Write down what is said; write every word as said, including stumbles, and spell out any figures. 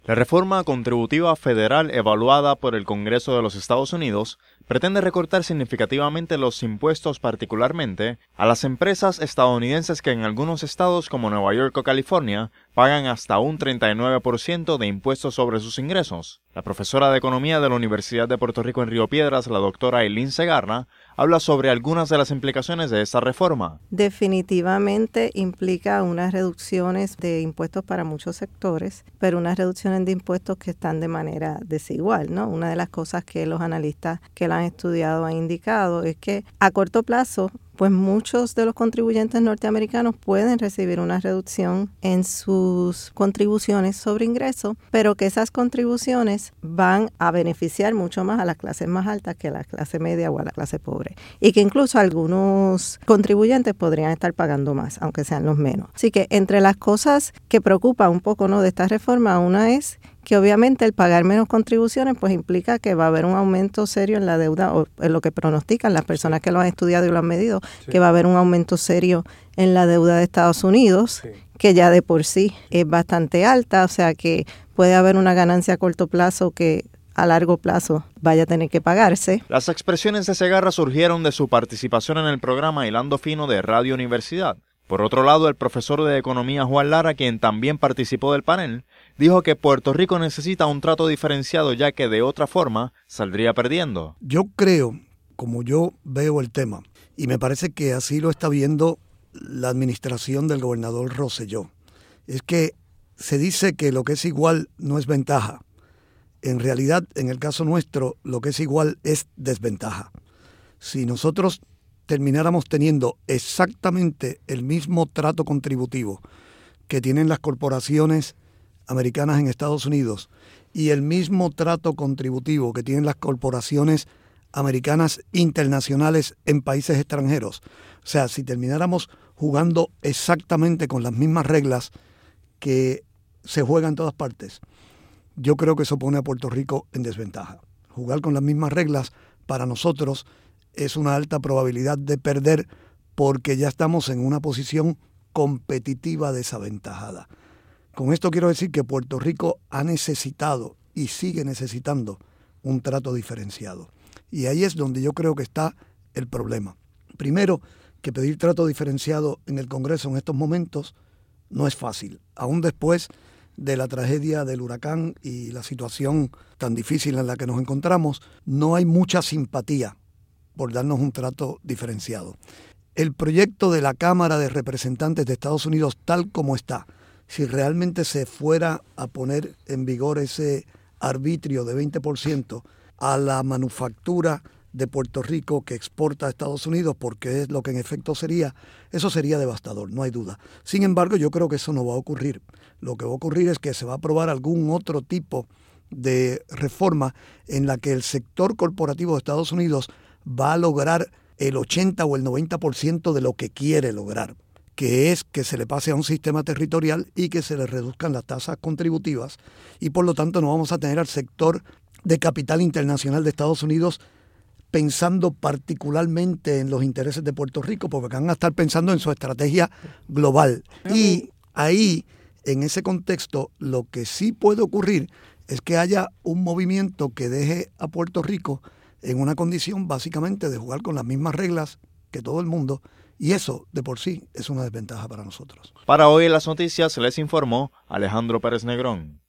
La reforma contributiva federal evaluada por el Congreso de los Estados Unidos pretende recortar significativamente los impuestos, particularmente a las empresas estadounidenses que en algunos estados como Nueva York o California pagan hasta un treinta y nueve por ciento de impuestos sobre sus ingresos. La profesora de Economía de la Universidad de Puerto Rico en Río Piedras, la doctora Ailín Segarra, habla sobre algunas de las implicaciones de esta reforma. Definitivamente implica unas reducciones de impuestos para muchos sectores, pero unas reducciones de impuestos que están de manera desigual, ¿no? Una de las cosas que los analistas que la han estudiado han indicado es que a corto plazo, pues muchos de los contribuyentes norteamericanos pueden recibir una reducción en sus contribuciones sobre ingresos, pero que esas contribuciones van a beneficiar mucho más a las clases más altas que a la clase media o a la clase pobre. Y que incluso algunos contribuyentes podrían estar pagando más, aunque sean los menos. Así que entre las cosas que preocupan un poco, ¿no?, de esta reforma, una es que obviamente el pagar menos contribuciones pues implica que va a haber un aumento serio en la deuda, o en lo que pronostican las personas que lo han estudiado y lo han medido, sí. que va a haber un aumento serio en la deuda de Estados Unidos, sí. que ya de por sí es bastante alta, o sea que puede haber una ganancia a corto plazo que a largo plazo vaya a tener que pagarse. Las expresiones de Segarra surgieron de su participación en el programa Hilando Fino de Radio Universidad. Por otro lado, el profesor de Economía Juan Lara, quien también participó del panel, dijo que Puerto Rico necesita un trato diferenciado ya que de otra forma saldría perdiendo. Yo creo, como yo veo el tema, y me parece que así lo está viendo la administración del gobernador Rosselló, es que se dice que lo que es igual no es ventaja. En realidad, en el caso nuestro, lo que es igual es desventaja. Si nosotros termináramos teniendo exactamente el mismo trato contributivo que tienen las corporaciones americanas en Estados Unidos y el mismo trato contributivo que tienen las corporaciones americanas internacionales en países extranjeros, o sea, si termináramos jugando exactamente con las mismas reglas que se juegan en todas partes, yo creo que eso pone a Puerto Rico en desventaja. Jugar con las mismas reglas para nosotros es una alta probabilidad de perder porque ya estamos en una posición competitiva desaventajada. Con esto quiero decir que Puerto Rico ha necesitado y sigue necesitando un trato diferenciado. Y ahí es donde yo creo que está el problema. Primero, que pedir trato diferenciado en el Congreso en estos momentos no es fácil. Aún después de la tragedia del huracán y la situación tan difícil en la que nos encontramos, no hay mucha simpatía por darnos un trato diferenciado. El proyecto de la Cámara de Representantes de Estados Unidos, tal como está, si realmente se fuera a poner en vigor ese arbitrio de veinte por ciento a la manufactura de Puerto Rico que exporta a Estados Unidos, porque es lo que en efecto sería, eso sería devastador, no hay duda. Sin embargo, yo creo que eso no va a ocurrir. Lo que va a ocurrir es que se va a aprobar algún otro tipo de reforma en la que el sector corporativo de Estados Unidos va a lograr el ochenta o el noventa por ciento de lo que quiere lograr, que es que se le pase a un sistema territorial y que se le reduzcan las tasas contributivas, y por lo tanto no vamos a tener al sector de capital internacional de Estados Unidos pensando particularmente en los intereses de Puerto Rico, porque van a estar pensando en su estrategia global. Y ahí, en ese contexto, lo que sí puede ocurrir es que haya un movimiento que deje a Puerto Rico en una condición básicamente de jugar con las mismas reglas que todo el mundo, y eso de por sí es una desventaja para nosotros. Para hoy en las noticias les informó Alejandro Pérez Negrón.